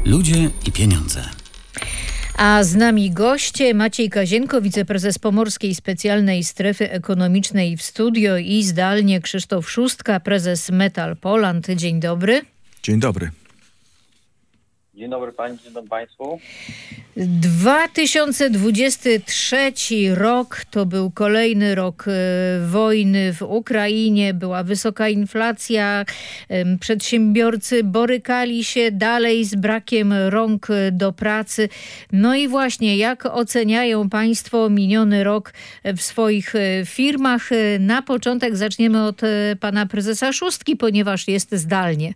Ludzie i pieniądze. A z nami goście Maciej Kazienko, wiceprezes Pomorskiej Specjalnej Strefy Ekonomicznej w studio i zdalnie Krzysztof Szóstka, prezes Metal Poland. Dzień dobry. Dzień dobry. Dzień dobry Pani, dzień dobry Państwu. 2023 rok to był kolejny rok wojny w Ukrainie, była wysoka inflacja, przedsiębiorcy borykali się dalej z brakiem rąk do pracy. No i właśnie, jak oceniają Państwo miniony rok w swoich firmach? Na początek zaczniemy od pana prezesa Szóstki, ponieważ jest zdalnie.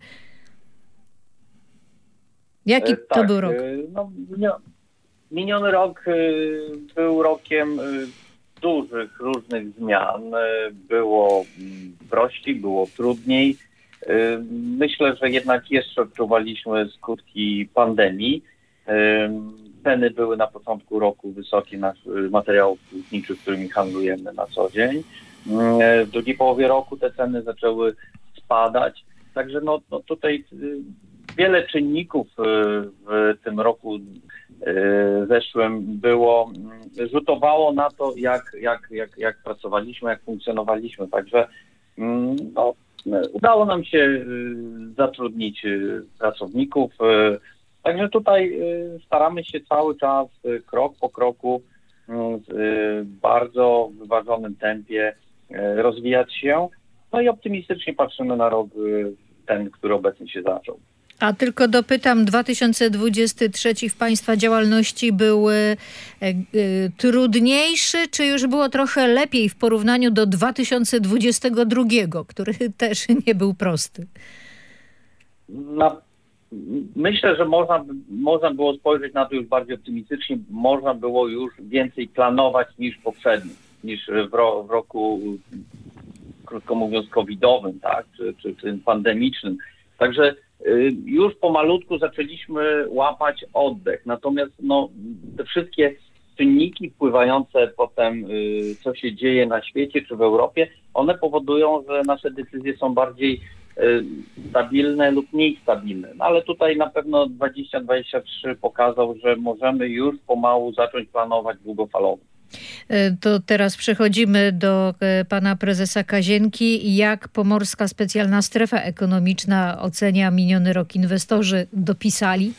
Jaki to był rok? Miniony rok był rokiem dużych, różnych zmian. Było prościej, było trudniej. Myślę, że jednak jeszcze odczuwaliśmy skutki pandemii. Ceny były na początku roku wysokie na materiałów hutniczych, którymi handlujemy na co dzień. W drugiej połowie roku te ceny zaczęły spadać. Także tutaj wiele czynników w tym roku zeszłym rzutowało na to, jak pracowaliśmy, jak funkcjonowaliśmy. Także udało nam się zatrudnić pracowników. Także tutaj staramy się cały czas, krok po kroku, w bardzo wyważonym tempie rozwijać się. No i optymistycznie patrzymy na rok ten, który obecnie się zaczął. A tylko dopytam, 2023 w Państwa działalności był trudniejszy, czy już było trochę lepiej w porównaniu do 2022, który też nie był prosty? Myślę, że można było spojrzeć na to już bardziej optymistycznie. Można było już więcej planować niż poprzednio, niż w roku, krótko mówiąc, covidowym, tak, czy tym pandemicznym. Także już pomalutku zaczęliśmy łapać oddech. Natomiast te wszystkie czynniki wpływające potem, co się dzieje na świecie czy w Europie, one powodują, że nasze decyzje są bardziej stabilne lub mniej stabilne. No ale tutaj na pewno 2023 pokazał, że możemy już pomału zacząć planować długofalowo. To teraz przechodzimy do pana prezesa Kazienki. Jak Pomorska Specjalna Strefa Ekonomiczna ocenia miniony rok? Inwestorzy dopisali?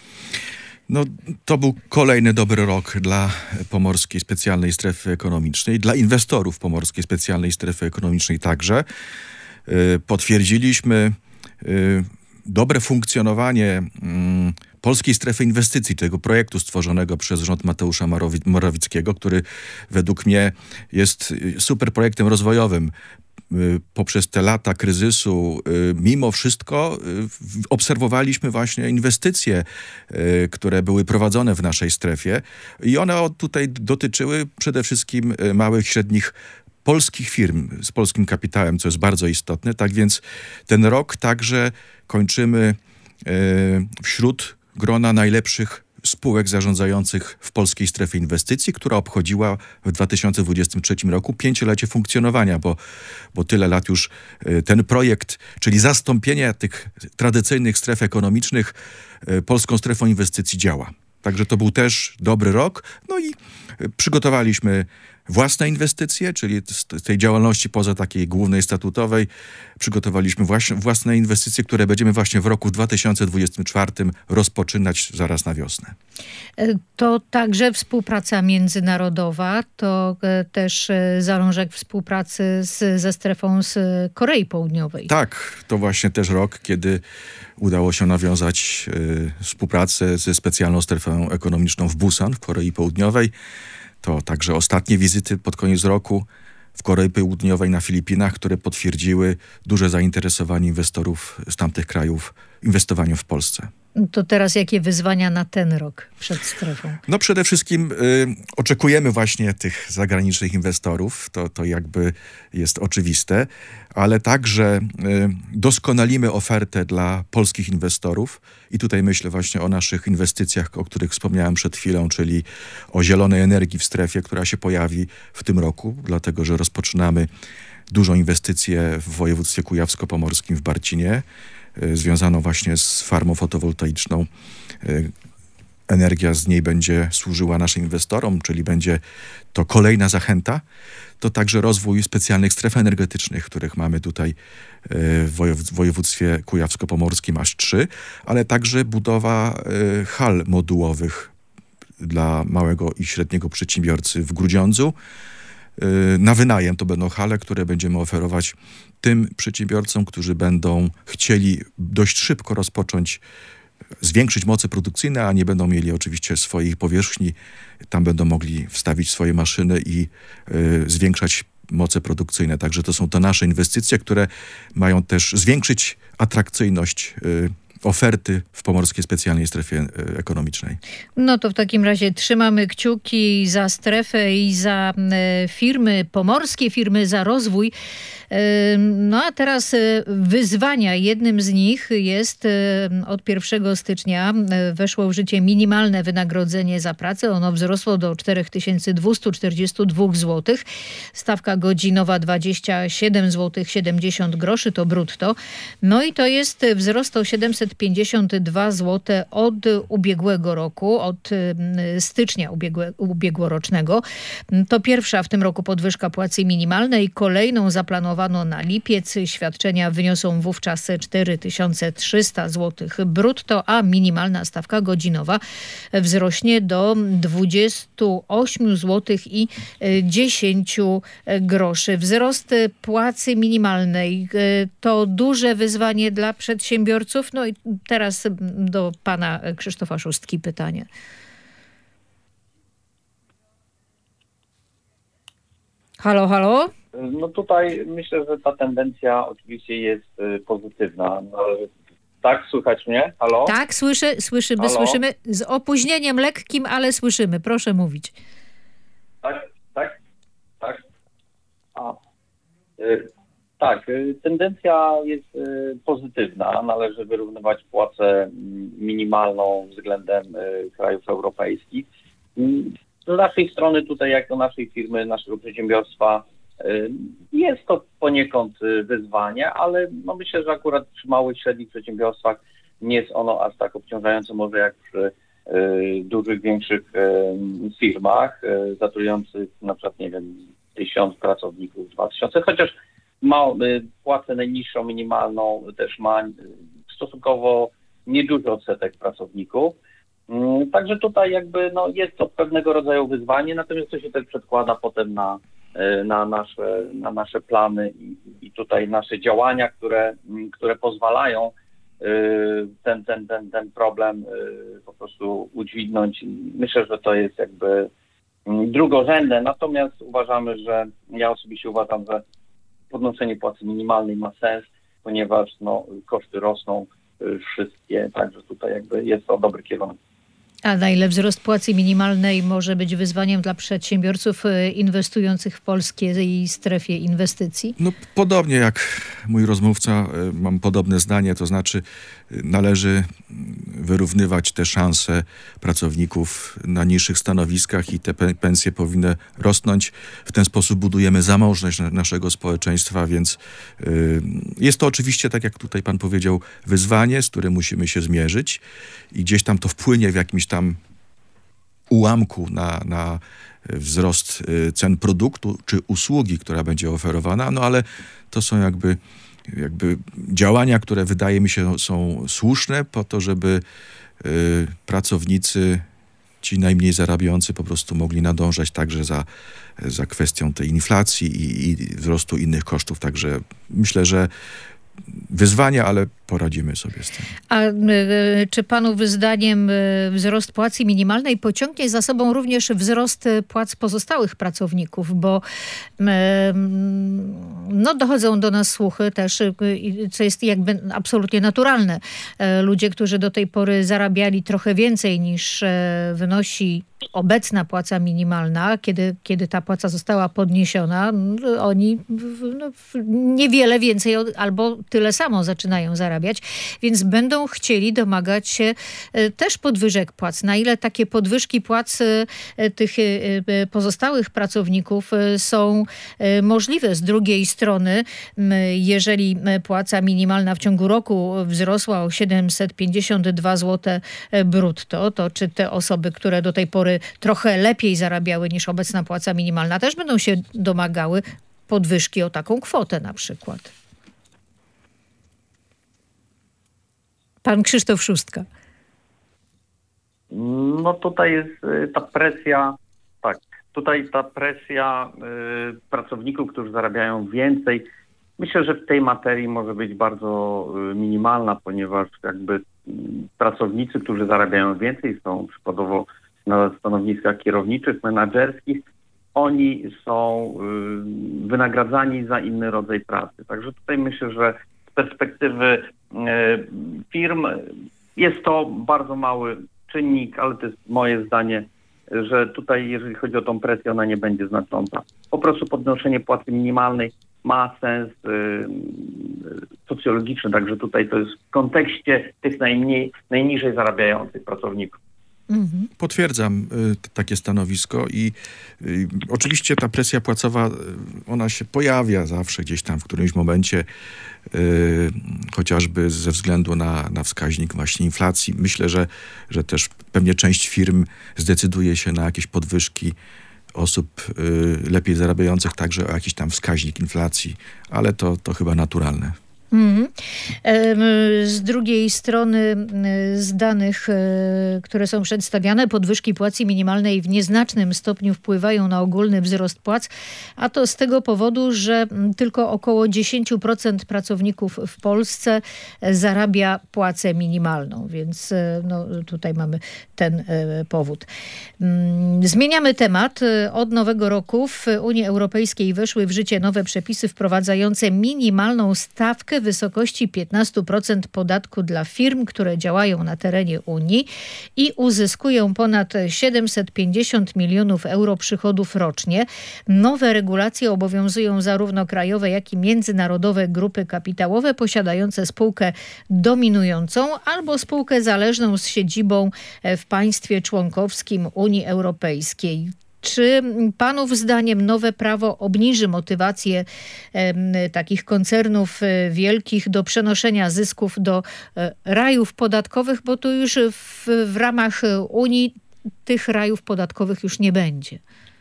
To był kolejny dobry rok dla Pomorskiej Specjalnej Strefy Ekonomicznej, dla inwestorów Pomorskiej Specjalnej Strefy Ekonomicznej także. Potwierdziliśmy dobre funkcjonowanie Polskiej Strefy Inwestycji, tego projektu stworzonego przez rząd Mateusza Morawieckiego, który według mnie jest super projektem rozwojowym. Poprzez te lata kryzysu, mimo wszystko obserwowaliśmy właśnie inwestycje, które były prowadzone w naszej strefie i one tutaj dotyczyły przede wszystkim małych, średnich polskich firm z polskim kapitałem, co jest bardzo istotne. Tak więc ten rok także kończymy wśród grona najlepszych spółek zarządzających w Polskiej Strefie Inwestycji, która obchodziła w 2023 roku 5-lecie funkcjonowania, bo tyle lat już ten projekt, czyli zastąpienie tych tradycyjnych stref ekonomicznych Polską Strefą Inwestycji działa. Także to był też dobry rok. No i przygotowaliśmy własne inwestycje, czyli z tej działalności poza takiej głównej statutowej przygotowaliśmy własne inwestycje, które będziemy właśnie w roku 2024 rozpoczynać zaraz na wiosnę. To także współpraca międzynarodowa, to też zalążek współpracy ze strefą z Korei Południowej. Tak, to właśnie też rok, kiedy udało się nawiązać współpracę ze specjalną strefą ekonomiczną w Busan, w Korei Południowej. To także ostatnie wizyty pod koniec roku w Korei Południowej, na Filipinach, które potwierdziły duże zainteresowanie inwestorów z tamtych krajów inwestowaniem w Polsce. To teraz jakie wyzwania na ten rok przed strefą? Przede wszystkim oczekujemy właśnie tych zagranicznych inwestorów, to jakby jest oczywiste, ale także doskonalimy ofertę dla polskich inwestorów i tutaj myślę właśnie o naszych inwestycjach, o których wspomniałem przed chwilą, czyli o zielonej energii w strefie, która się pojawi w tym roku, dlatego że rozpoczynamy dużą inwestycję w województwie kujawsko-pomorskim w Barcinie. związaną właśnie z farmą fotowoltaiczną. Energia z niej będzie służyła naszym inwestorom, czyli będzie to kolejna zachęta. To także rozwój specjalnych stref energetycznych, których mamy tutaj w województwie kujawsko-pomorskim aż 3, ale także budowa hal modułowych dla małego i średniego przedsiębiorcy w Grudziądzu. Na wynajem to będą hale, które będziemy oferować tym przedsiębiorcom, którzy będą chcieli dość szybko zwiększyć moce produkcyjne, a nie będą mieli oczywiście swoich powierzchni. Tam będą mogli wstawić swoje maszyny i zwiększać moce produkcyjne. Także to są to nasze inwestycje, które mają też zwiększyć atrakcyjność oferty w Pomorskiej Specjalnej Strefie Ekonomicznej. No to w takim razie trzymamy kciuki za strefę i za firmy, pomorskie firmy, za rozwój. No a teraz wyzwania. Jednym z nich jest od 1 stycznia weszło w życie minimalne wynagrodzenie za pracę. Ono wzrosło do 4242 zł. Stawka godzinowa 27 zł 70 groszy to brutto. No i to jest wzrost o 752 zł od ubiegłego roku, od stycznia ubiegłorocznego. To pierwsza w tym roku podwyżka płacy minimalnej. Kolejną zaplanowano na lipiec. Świadczenia wyniosą wówczas 4300 zł brutto, a minimalna stawka godzinowa wzrośnie do 28 zł i 10 groszy. Wzrost płacy minimalnej to duże wyzwanie dla przedsiębiorców. No i teraz do pana Krzysztofa Szustki pytanie. Halo, halo? No tutaj myślę, że ta tendencja oczywiście jest pozytywna. No, tak, słychać mnie? Halo? Tak, słyszymy. Z opóźnieniem lekkim, ale słyszymy. Proszę mówić. Tak. Tak, tendencja jest pozytywna. Należy wyrównywać płacę minimalną względem krajów europejskich. Z naszej strony tutaj, jak do naszej firmy, naszego przedsiębiorstwa, jest to poniekąd wyzwanie, ale no myślę, że akurat przy małych, średnich przedsiębiorstwach nie jest ono aż tak obciążające może jak przy dużych, większych firmach zatrudniających na przykład, 1000 pracowników, 2000, chociaż płacę najniższą, minimalną też ma stosunkowo nieduży odsetek pracowników. Także tutaj jest to pewnego rodzaju wyzwanie, natomiast to się też przedkłada potem na nasze plany i tutaj nasze działania, które pozwalają ten problem po prostu udźwignąć. Myślę, że to jest drugorzędne, natomiast ja osobiście uważam, że podnoszenie płacy minimalnej ma sens, ponieważ koszty rosną wszystkie, także tutaj jest to dobry kierunek. A na ile wzrost płacy minimalnej może być wyzwaniem dla przedsiębiorców inwestujących w polskiej strefie inwestycji? No podobnie jak mój rozmówca, mam podobne zdanie, to znaczy należy wyrównywać te szanse pracowników na niższych stanowiskach i te pensje powinny rosnąć. W ten sposób budujemy zamożność naszego społeczeństwa, więc jest to oczywiście, tak jak tutaj pan powiedział, wyzwanie, z którym musimy się zmierzyć i gdzieś tam to wpłynie w jakimś tam ułamku na wzrost cen produktu czy usługi, która będzie oferowana, no ale to są jakby działania, które wydaje mi się są słuszne po to, żeby pracownicy, ci najmniej zarabiający po prostu mogli nadążać także za kwestią tej inflacji i wzrostu innych kosztów. Także myślę, że wyzwania, ale poradzimy sobie z tym. A czy panów zdaniem wzrost płacy minimalnej pociągnie za sobą również wzrost płac pozostałych pracowników? Bo dochodzą do nas słuchy też, co jest absolutnie naturalne. Ludzie, którzy do tej pory zarabiali trochę więcej niż wynosi obecna płaca minimalna, kiedy ta płaca została podniesiona, oni niewiele więcej albo tyle samo zaczynają zarabiać. zarabiać, więc będą chcieli domagać się też podwyżek płac. Na ile takie podwyżki płac tych pozostałych pracowników są możliwe? Z drugiej strony, jeżeli płaca minimalna w ciągu roku wzrosła o 752 zł brutto, to czy te osoby, które do tej pory trochę lepiej zarabiały niż obecna płaca minimalna, też będą się domagały podwyżki o taką kwotę na przykład? Pan Krzysztof Szustka. No tutaj jest ta presja, tak, tutaj ta presja pracowników, którzy zarabiają więcej. Myślę, że w tej materii może być bardzo minimalna, ponieważ jakby pracownicy, którzy zarabiają więcej, są przykładowo na stanowiskach kierowniczych, menadżerskich, oni są wynagradzani za inny rodzaj pracy. Także tutaj myślę, że z perspektywy firm jest to bardzo mały czynnik, ale to jest moje zdanie, że tutaj jeżeli chodzi o tą presję, ona nie będzie znacząca. Po prostu podnoszenie płacy minimalnej ma sens socjologiczny, także tutaj to jest w kontekście tych najniżej zarabiających pracowników. Potwierdzam takie stanowisko i oczywiście ta presja płacowa, ona się pojawia zawsze gdzieś tam w którymś momencie, chociażby ze względu na wskaźnik właśnie inflacji. Myślę, że też pewnie część firm zdecyduje się na jakieś podwyżki osób lepiej zarabiających także o jakiś tam wskaźnik inflacji, ale to chyba naturalne. Z drugiej strony z danych, które są przedstawiane, podwyżki płacy minimalnej w nieznacznym stopniu wpływają na ogólny wzrost płac, a to z tego powodu, że tylko około 10% pracowników w Polsce zarabia płacę minimalną, więc no, tutaj mamy ten powód. Zmieniamy temat. Od nowego roku w Unii Europejskiej weszły w życie nowe przepisy wprowadzające minimalną stawkę w wysokości 15% podatku dla firm, które działają na terenie Unii i uzyskują ponad 750 milionów euro przychodów rocznie. Nowe regulacje obowiązują zarówno krajowe, jak i międzynarodowe grupy kapitałowe posiadające spółkę dominującą albo spółkę zależną z siedzibą w państwie członkowskim Unii Europejskiej. Czy panów zdaniem nowe prawo obniży motywację takich koncernów wielkich do przenoszenia zysków do rajów podatkowych, bo tu już w ramach Unii tych rajów podatkowych już nie będzie?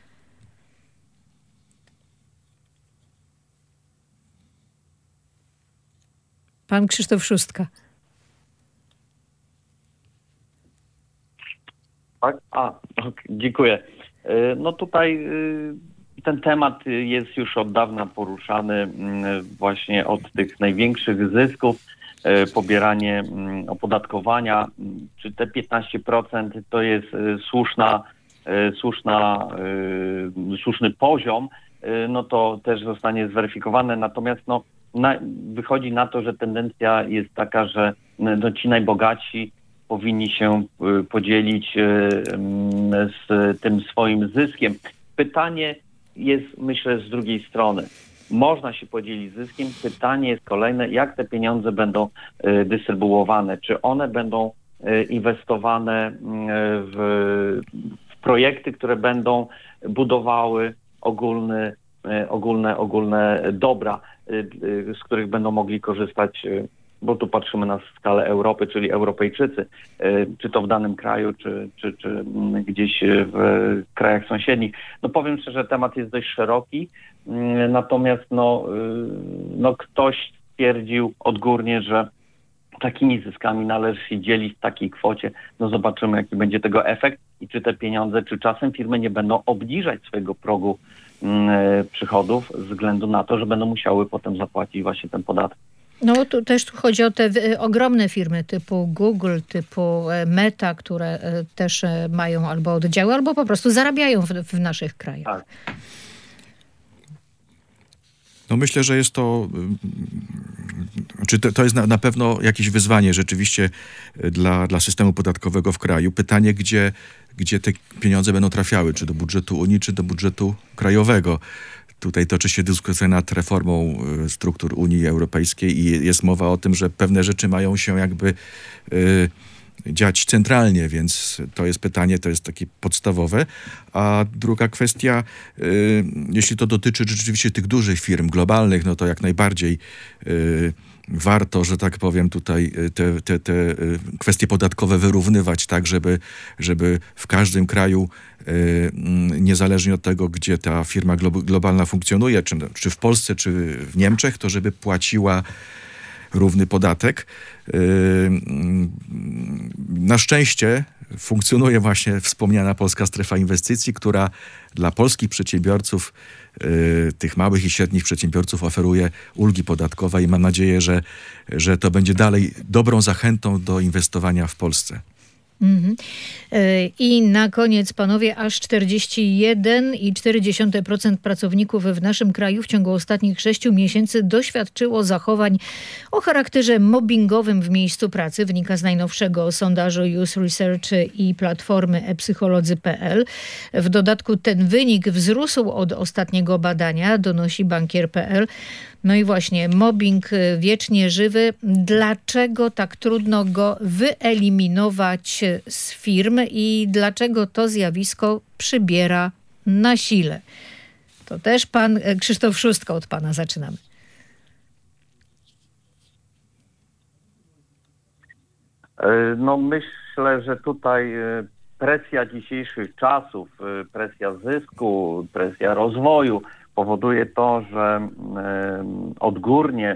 Pan Krzysztof Szustka. Tak? Dziękuję. No tutaj ten temat jest już od dawna poruszany właśnie od tych największych zysków, pobieranie opodatkowania, czy te 15% to jest słuszny poziom, no to też zostanie zweryfikowane, natomiast no, wychodzi na to, że tendencja jest taka, że no, ci najbogatsi powinni się podzielić z tym swoim zyskiem. Pytanie jest, myślę, z drugiej strony. Można się podzielić zyskiem. Pytanie jest kolejne, jak te pieniądze będą dystrybuowane. Czy one będą inwestowane w projekty, które będą budowały ogólne dobra, z których będą mogli korzystać, bo tu patrzymy na skalę Europy, czyli Europejczycy, czy to w danym kraju, czy gdzieś w krajach sąsiednich. No powiem szczerze, temat jest dość szeroki, natomiast no ktoś stwierdził odgórnie, że takimi zyskami należy się dzielić w takiej kwocie. No zobaczymy, jaki będzie tego efekt i czy te pieniądze, czy czasem firmy nie będą obniżać swojego progu przychodów ze względu na to, że będą musiały potem zapłacić właśnie ten podatek. No tu też chodzi o te ogromne firmy typu Google, typu Meta, które też mają albo oddziały, albo po prostu zarabiają w naszych krajach. Tak. No myślę, że jest to, to jest na pewno jakieś wyzwanie rzeczywiście dla systemu podatkowego w kraju. Pytanie, gdzie te pieniądze będą trafiały, czy do budżetu Unii, czy do budżetu krajowego. tutaj toczy się dyskusja nad reformą struktur Unii Europejskiej i jest mowa o tym, że pewne rzeczy mają się jakby dziać centralnie, więc to jest pytanie, to jest takie podstawowe. A druga kwestia, jeśli to dotyczy rzeczywiście tych dużych firm globalnych, no to jak najbardziej warto, że tak powiem, tutaj te kwestie podatkowe wyrównywać tak, żeby w każdym kraju, niezależnie od tego, gdzie ta firma globalna funkcjonuje, czy w Polsce, czy w Niemczech, to żeby płaciła równy podatek. Na szczęście funkcjonuje właśnie wspomniana Polska Strefa Inwestycji, która dla polskich przedsiębiorców, tych małych i średnich przedsiębiorców oferuje ulgi podatkowe i mam nadzieję, że to będzie dalej dobrą zachętą do inwestowania w Polsce. I na koniec, panowie, aż 41,4% pracowników w naszym kraju w ciągu ostatnich 6 miesięcy doświadczyło zachowań o charakterze mobbingowym w miejscu pracy. Wynika z najnowszego sondażu Youth Research i platformy ePsycholodzy.pl. W dodatku ten wynik wzrósł od ostatniego badania, donosi bankier.pl. No i właśnie, mobbing wiecznie żywy. Dlaczego tak trudno go wyeliminować z firm i dlaczego to zjawisko przybiera na sile? To też pan Krzysztof Szustka, od pana zaczynamy. No myślę, że tutaj presja dzisiejszych czasów, presja zysku, presja rozwoju powoduje to, że odgórnie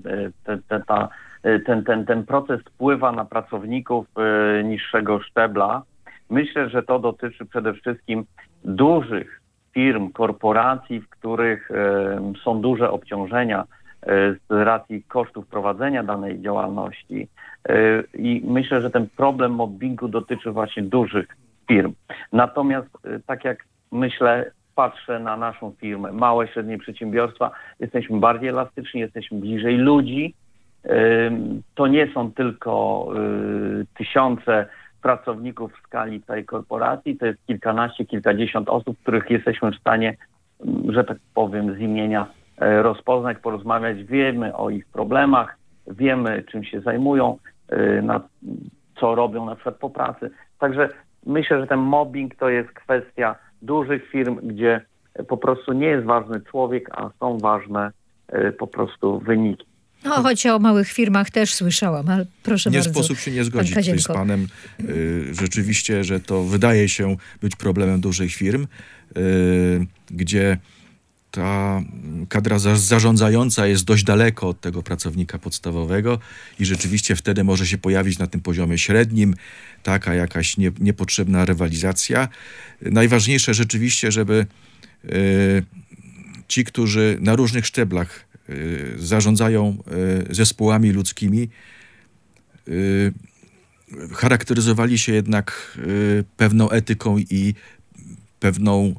ten proces wpływa na pracowników niższego szczebla. Myślę, że to dotyczy przede wszystkim dużych firm, korporacji, w których są duże obciążenia z racji kosztów prowadzenia danej działalności. I myślę, że ten problem mobbingu dotyczy właśnie dużych firm. Natomiast tak jak myślę, patrzę na naszą firmę, małe, średnie przedsiębiorstwa, jesteśmy bardziej elastyczni, jesteśmy bliżej ludzi. To nie są tylko tysiące pracowników w skali całej korporacji, to jest kilkanaście, kilkadziesiąt osób, których jesteśmy w stanie, że tak powiem, z imienia rozpoznać, porozmawiać. Wiemy o ich problemach, wiemy, czym się zajmują, co robią na przykład po pracy. Także myślę, że ten mobbing to jest kwestia dużych firm, gdzie po prostu nie jest ważny człowiek, a są ważne po prostu wyniki. No, choć o małych firmach też słyszałam, ale proszę nie bardzo. Nie sposób się nie zgodzić tutaj z panem. Rzeczywiście, że to wydaje się być problemem dużych firm, gdzie ta kadra zarządzająca jest dość daleko od tego pracownika podstawowego i rzeczywiście wtedy może się pojawić na tym poziomie średnim taka jakaś niepotrzebna rywalizacja. Najważniejsze rzeczywiście, żeby ci, którzy na różnych szczeblach zarządzają zespołami ludzkimi, charakteryzowali się jednak pewną etyką i pewną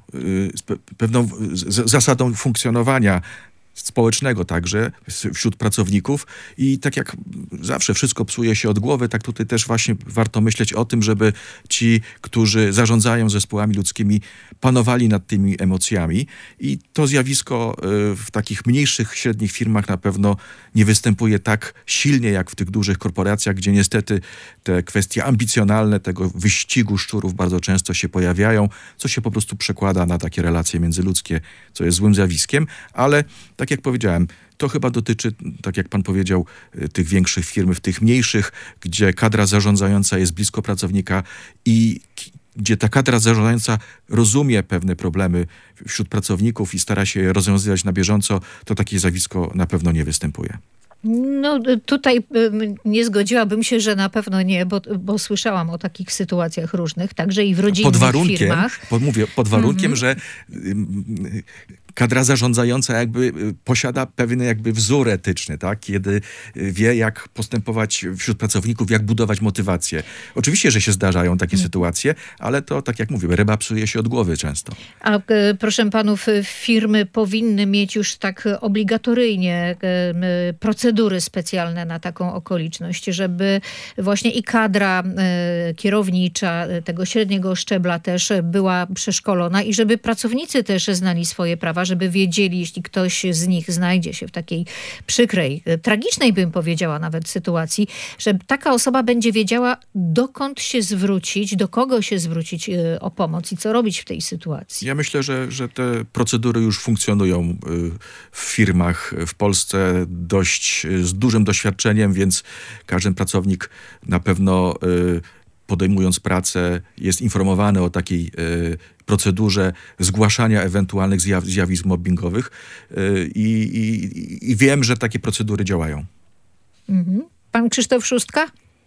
zasadą funkcjonowania społecznego także wśród pracowników i tak jak zawsze wszystko psuje się od głowy, tak tutaj też właśnie warto myśleć o tym, żeby ci, którzy zarządzają zespołami ludzkimi, panowali nad tymi emocjami i to zjawisko w takich mniejszych, średnich firmach na pewno nie występuje tak silnie jak w tych dużych korporacjach, gdzie niestety te kwestie ambicjonalne tego wyścigu szczurów bardzo często się pojawiają, co się po prostu przekłada na takie relacje międzyludzkie, co jest złym zjawiskiem, ale tak jak powiedziałem, to chyba dotyczy, tak jak pan powiedział, tych większych firm, w tych mniejszych, gdzie kadra zarządzająca jest blisko pracownika i gdzie ta kadra zarządzająca rozumie pewne problemy wśród pracowników i stara się je rozwiązywać na bieżąco, to takie zjawisko na pewno nie występuje. No tutaj nie zgodziłabym się, że na pewno nie, bo słyszałam o takich sytuacjach różnych, także i w rodzinnych firmach. Pod warunkiem, że kadra zarządzająca jakby posiada pewien jakby wzór etyczny, tak? Kiedy wie, jak postępować wśród pracowników, jak budować motywację. Oczywiście, że się zdarzają takie sytuacje, ale to, tak jak mówię, ryba psuje się od głowy często. A proszę panów, firmy powinny mieć już tak obligatoryjnie procedury specjalne na taką okoliczność, żeby właśnie i kadra kierownicza tego średniego szczebla też była przeszkolona i żeby pracownicy też znali swoje prawa, prawa, żeby wiedzieli, jeśli ktoś z nich znajdzie się w takiej przykrej, tragicznej bym powiedziała nawet sytuacji, że taka osoba będzie wiedziała, dokąd się zwrócić, do kogo się zwrócić o pomoc i co robić w tej sytuacji. Ja myślę, że te procedury już funkcjonują w firmach w Polsce z dużym doświadczeniem, więc każdy pracownik na pewno podejmując pracę jest informowany o takiej procedurze zgłaszania ewentualnych zjawisk mobbingowych i wiem, że takie procedury działają. Pan Krzysztof Szóstka?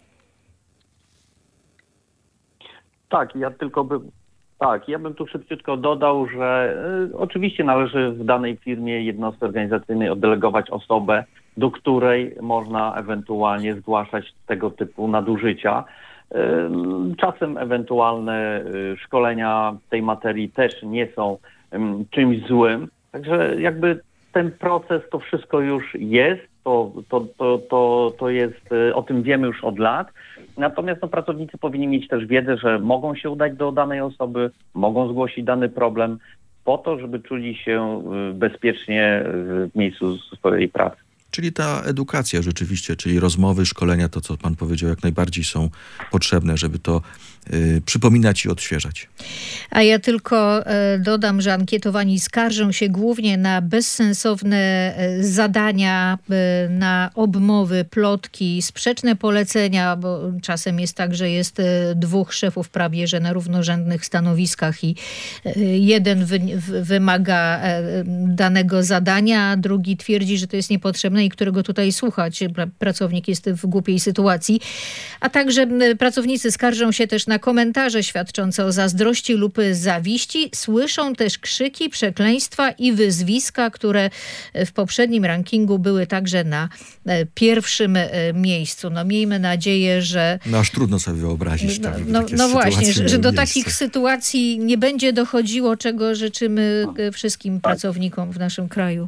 Ja bym tu szybciutko dodał, że oczywiście należy w danej firmie, jednostce organizacyjnej oddelegować osobę, do której można ewentualnie zgłaszać tego typu nadużycia. Czasem ewentualne szkolenia w tej materii też nie są czymś złym. Także jakby ten proces, to wszystko już jest, to jest, o tym wiemy już od lat. Natomiast pracownicy powinni mieć też wiedzę, że mogą się udać do danej osoby, mogą zgłosić dany problem po to, żeby czuli się bezpiecznie w miejscu swojej pracy. Czyli ta edukacja rzeczywiście, czyli rozmowy, szkolenia, to co pan powiedział, jak najbardziej są potrzebne, żeby to przypominać i odświeżać. A ja tylko dodam, że ankietowani skarżą się głównie na bezsensowne zadania, na obmowy, plotki, sprzeczne polecenia, bo czasem jest tak, że jest dwóch szefów prawie, że na równorzędnych stanowiskach i jeden wymaga danego zadania, a drugi twierdzi, że to jest niepotrzebne i którego tutaj słuchać. Pracownik jest w głupiej sytuacji. A także pracownicy skarżą się też na komentarze świadczące o zazdrości lub zawiści. Słyszą też krzyki, przekleństwa i wyzwiska, które w poprzednim rankingu były także na pierwszym miejscu. Miejmy nadzieję, że... Aż trudno sobie wyobrazić. Właśnie, że do takich sytuacji nie będzie dochodziło, czego życzymy wszystkim pracownikom w naszym kraju.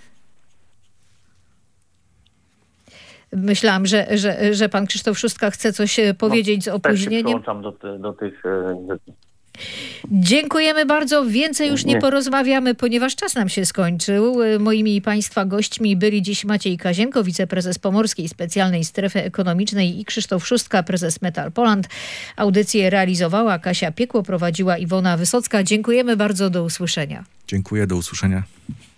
Myślałam, że pan Krzysztof Szóstka chce coś powiedzieć z opóźnieniem. Też się przyłączam do tych rzeczy. Dziękujemy bardzo. Więcej już nie porozmawiamy, ponieważ czas nam się skończył. Moimi i państwa gośćmi byli dziś Maciej Kazienko, wiceprezes Pomorskiej Specjalnej Strefy Ekonomicznej i Krzysztof Szóstka, prezes Metal Poland. Audycję realizowała Kasia Piekło, prowadziła Iwona Wysocka. Dziękujemy bardzo. Do usłyszenia. Dziękuję, do usłyszenia.